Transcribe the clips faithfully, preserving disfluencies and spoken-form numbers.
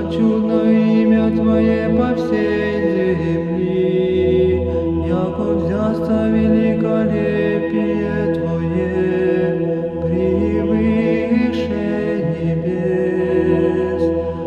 чудно имя Твое по всей земли, яко взясться великолепие Твое превыше небес.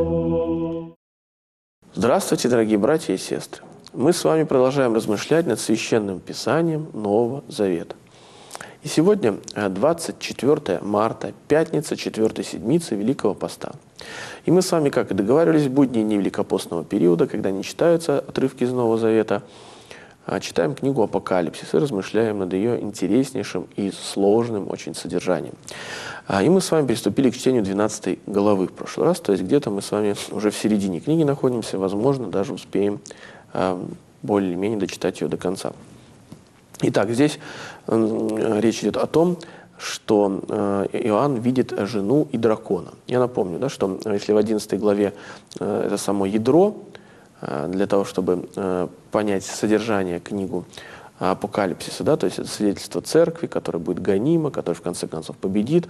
Здравствуйте, дорогие братья и сестры! Мы с вами продолжаем размышлять над Священным Писанием Нового Завета. И сегодня двадцать четвёртое марта, пятница четвёртой седмицы Великого Поста. И мы с вами, как и договаривались, в будни дни Великопостного периода, когда не читаются отрывки из Нового Завета, читаем книгу Апокалипсис и размышляем над ее интереснейшим и сложным очень содержанием. И мы с вами приступили к чтению двенадцатой главы в прошлый раз, то есть где-то мы с вами уже в середине книги находимся, возможно, даже успеем более-менее дочитать ее до конца. Итак, здесь речь идет о том, что Иоанн видит жену и дракона. Я напомню, да, что если в одиннадцатой главе это само ядро, для того, чтобы понять содержание книгу Апокалипсиса, да, то есть это свидетельство церкви, которая будет гонима, которая в конце концов победит,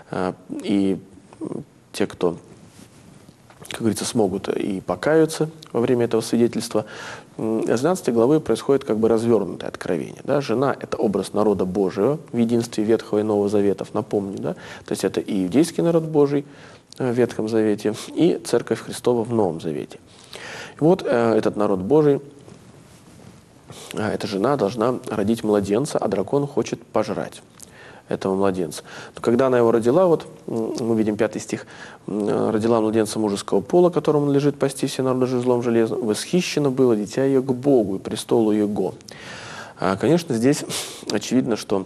и те, кто, как говорится, смогут и покаются во время этого свидетельства. С двенадцатой главы происходит как бы развернутое откровение. Да? Жена – это образ народа Божьего в единстве Ветхого и Нового Заветов, напомню. Да? То есть это и иудейский народ Божий в Ветхом Завете, и Церковь Христова в Новом Завете. И вот э, этот народ Божий, э, эта жена должна родить младенца, а дракон хочет пожрать этого младенца. Но когда она его родила, вот мы видим пятый стих, родила младенца мужеского пола, которому надлежит пасти все народы жезлом железным, восхищено было дитя ее к Богу и престолу его. А, конечно, здесь очевидно, что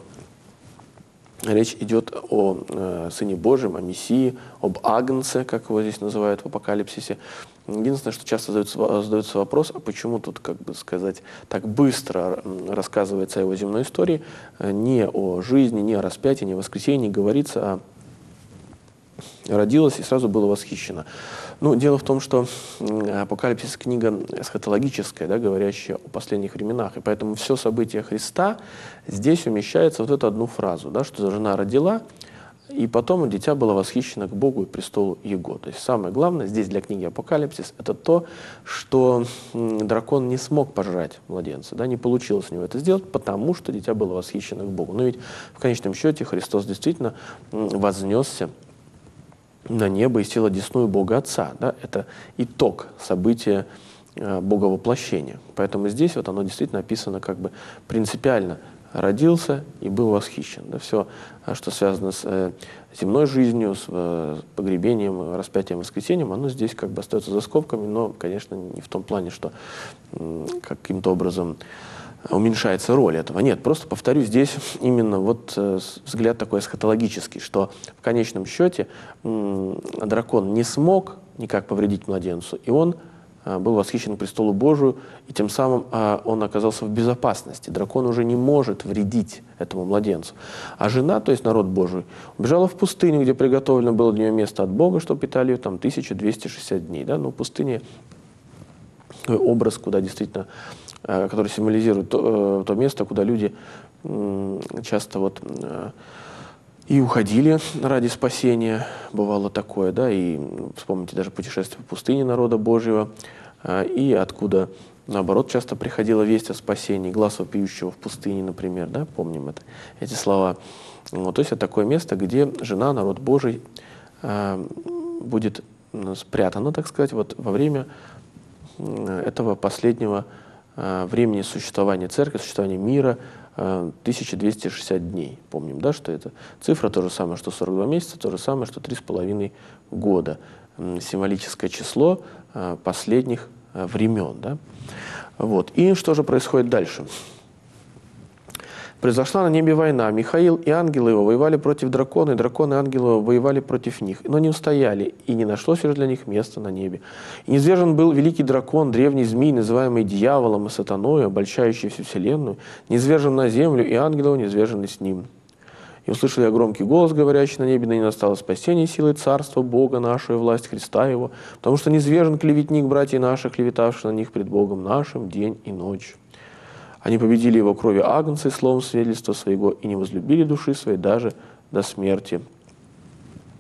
речь идет о э, Сыне Божьем, о Мессии, об Агнце, как его здесь называют в Апокалипсисе. Единственное, что часто задается, задается вопрос, а почему тут, как бы сказать, так быстро рассказывается о его земной истории, не о жизни, не о распятии, не о воскресении, говорится, а родилась и сразу было восхищена. Ну, дело в том, что Апокалипсис – книга эсхатологическая, да, говорящая о последних временах, и поэтому все событие Христа здесь умещается в вот эту одну фразу, да, что жена родила, и потом дитя было восхищено к Богу и престолу Его. То есть самое главное здесь для книги Апокалипсис – это то, что дракон не смог пожрать младенца, да, не получилось у него это сделать, потому что дитя было восхищено к Богу. Но ведь в конечном счете Христос действительно вознесся на небо и сел одесную Бога Отца. Да? Это итог события э, Боговоплощения. Поэтому здесь вот оно действительно описано как бы принципиально. Родился и был восхищен. Да? Все, что связано с э, земной жизнью, с э, погребением, распятием, воскресением, оно здесь как бы остается за скобками, но, конечно, не в том плане, что э, каким-то образом уменьшается роль этого. Нет, просто повторю, здесь именно вот э, взгляд такой эсхатологический, что в конечном счете э, дракон не смог никак повредить младенцу, и он э, был восхищен к престолу Божию, и тем самым э, он оказался в безопасности. Дракон уже не может вредить этому младенцу. А жена, то есть народ Божий, убежала в пустыню, где приготовлено было для нее место от Бога, что питали ее там тысячу двести шестьдесят дней. Да? Но пустыня – образ, куда действительно который символизирует то, то место, куда люди часто вот и уходили ради спасения, бывало такое, да, и вспомните даже путешествие в пустыне народа Божьего, и откуда, наоборот, часто приходила весть о спасении, глаз вопиющего в пустыне, например, да, помним это, эти слова. Вот, то есть это такое место, где жена, народ Божий, будет спрятана, так сказать, вот во время этого последнего времени существования церкви, существования мира, тысяча двести шестьдесят дней. Помним, да, что это цифра то же самое, что сорок два месяца, то же самое, что три с половиной года. Символическое число последних времен. Да? Вот. И что же происходит дальше? Произошла на небе война. Михаил и ангелы его воевали против дракона, и драконы и ангелы его воевали против них. Но не устояли, и не нашлось уже для них места на небе. И низвержен был великий дракон, древний змей, называемый дьяволом и сатаною, обольщающий всю вселенную, низвержен на землю, и ангелы его низвержены с ним. И услышали я громкий голос, говорящий на небе: ныне настало спасение силой царства Бога нашего и власть Христа Его, потому что низвержен клеветник братьев наших, клеветавший на них пред Богом нашим день и ночь. Они победили его кровью агнца и словом свидетельства своего, и не возлюбили души своей даже до смерти.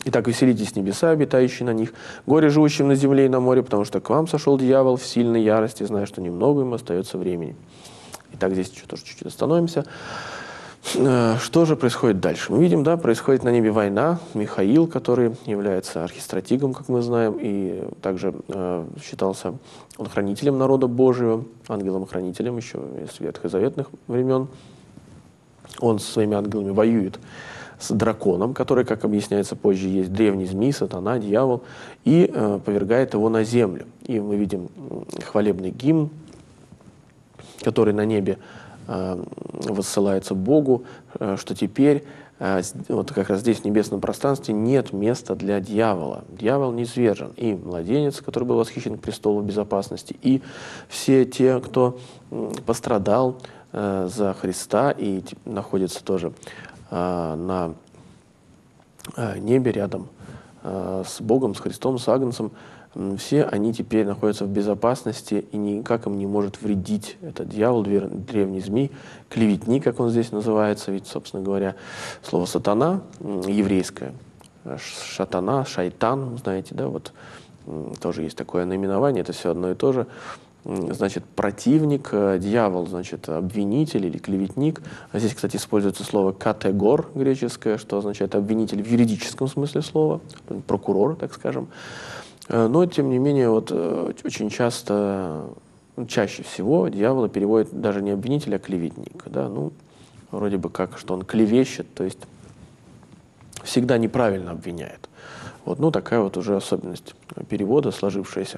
Итак, веселитесь небеса, обитающие на них, горе живущим на земле и на море, потому что к вам сошел дьявол в сильной ярости, зная, что немного ему остается времени». Итак, здесь еще тоже чуть-чуть остановимся. Что же происходит дальше? Мы видим, да, происходит на небе война. Михаил, который является архистратигом, как мы знаем, и также э, считался он хранителем народа Божьего, ангелом-хранителем еще из ветхозаветных времен. Он со своими ангелами воюет с драконом, который, как объясняется позже, есть древний змей, сатана, дьявол, и э, повергает его на землю. И мы видим хвалебный гимн, который на небе э, воссылается Богу, э, что теперь, э, вот как раз здесь, в небесном пространстве, нет места для дьявола. Дьявол низвержен. И младенец, который был восхищен к престолу безопасности, и все те, кто э, пострадал э, за Христа и находится тоже на небе рядом с Богом, с Христом, с Агнцем, все они теперь находятся в безопасности, и никак им не может вредить этот дьявол, древний змей, клеветник, как он здесь называется, ведь, собственно говоря, слово «сатана» еврейское, «шатана», «шайтан», знаете, да, вот тоже есть такое наименование, это все одно и то же. Значит, противник, дьявол, значит, обвинитель или клеветник. А здесь, кстати, используется слово «категор» греческое, что означает обвинитель в юридическом смысле слова, прокурор, так скажем. Но, тем не менее, вот очень часто, чаще всего дьявола переводят даже не обвинитель, а клеветник. Да? Ну, вроде бы как, что он клевещет, то есть всегда неправильно обвиняет. Вот, ну, такая вот уже особенность перевода сложившаяся.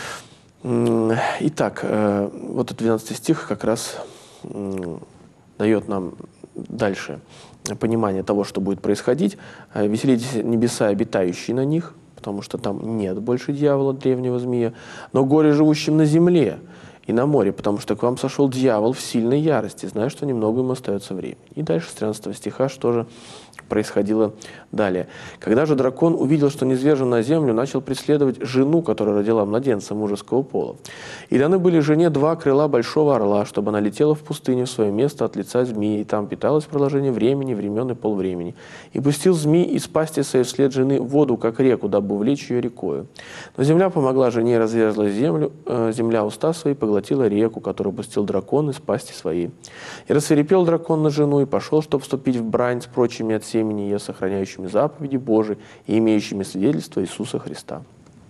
Итак, вот этот двенадцатый стих как раз дает нам дальше понимание того, что будет происходить. «Веселитесь небеса, обитающие на них», потому что там нет больше дьявола, древнего змея, «но горе живущим на земле и на море, потому что к вам сошел дьявол в сильной ярости, зная, что немного ему остается времени». И дальше с тринадцатого стиха что же происходило далее. «Когда же дракон увидел, что низвержен на землю, начал преследовать жену, которая родила младенца мужеского пола. И даны были жене два крыла большого орла, чтобы она летела в пустыню в свое место от лица змеи, и там питалась в продолжение времени, времен и полвремени. И пустил змей из пасти своей вслед жены воду, как реку, дабы увлечь ее рекою. Но земля помогла жене, разверзла землю, э, земля уста свои поглотила реку, которую пустил дракон из пасти своей. И рассвирепел дракон на жену, и пошел, чтобы вступить в брань с прочими от семени ее, сохраняющими заповеди Божии и имеющими свидетельство Иисуса Христа».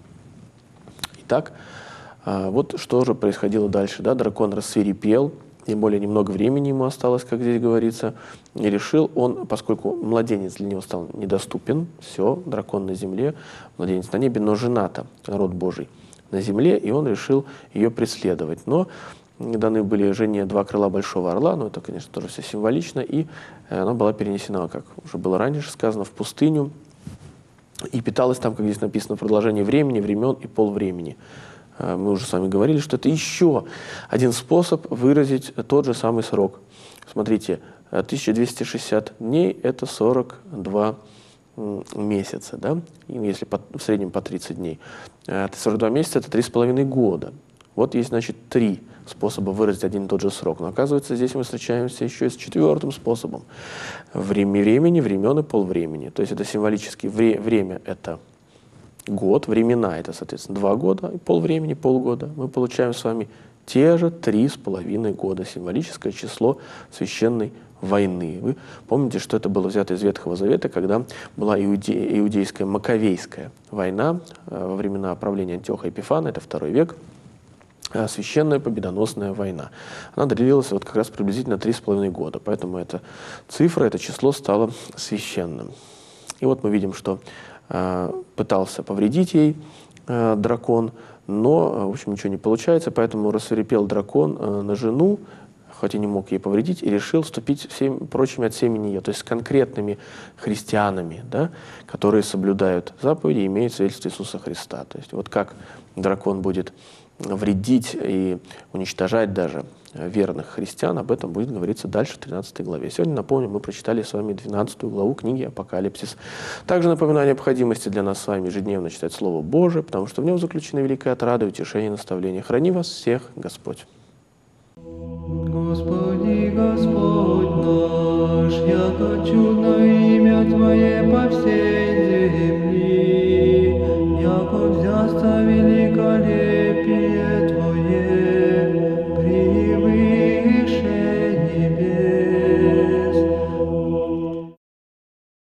Итак, вот что же происходило дальше. Да? Дракон рассвирепел, тем более немного времени ему осталось, как здесь говорится, и решил он, поскольку младенец для него стал недоступен, все, дракон на земле, младенец на небе, но жена-то, народ Божий, на земле, и он решил ее преследовать. Но даны были жене два крыла большого орла, но это, конечно, тоже все символично, и она была перенесена, как уже было раньше сказано, в пустыню, и питалась там, как здесь написано, в продолжении времени, времен и полвремени. Мы уже с вами говорили, что это еще один способ выразить тот же самый срок. Смотрите, тысяча двести шестьдесят дней – это сорок два месяца, да? Если по, в среднем по тридцать дней. сорок два месяца – это три с половиной года. Вот есть, значит, три способа выразить один и тот же срок. Но оказывается, здесь мы встречаемся еще и с четвертым способом. Время времени, времен и полвремени. То есть это символически вре время – это год, времена – это, соответственно, два года, и полвремени – полгода. Мы получаем с вами те же три с половиной года, символическое число священной войны. Вы помните, что это было взято из Ветхого Завета, когда была иуде иудейская маковейская война во времена правления Антиоха Эпифана, это второй век, священная победоносная война. Она длилась вот как раз приблизительно три с половиной года, поэтому эта цифра, это число стало священным. И вот мы видим, что э, пытался повредить ей э, дракон, но, в общем, ничего не получается, поэтому рассвирепел дракон э, на жену, хоть и не мог ей повредить, и решил вступить всеми прочими от семени ее, то есть с конкретными христианами, да, которые соблюдают заповеди и имеют свидетельство Иисуса Христа. То есть вот как дракон будет вредить и уничтожать даже верных христиан, об этом будет говориться дальше в тринадцатой главе. Сегодня, напомню, мы прочитали с вами двенадцатую главу книги «Апокалипсис». Также напоминаю о необходимости для нас с вами ежедневно читать Слово Божие, потому что в нем заключена великая отрада, утешение и наставление. Храни вас всех Господь. Господи, Господь наш, яко чудно имя Твое по всей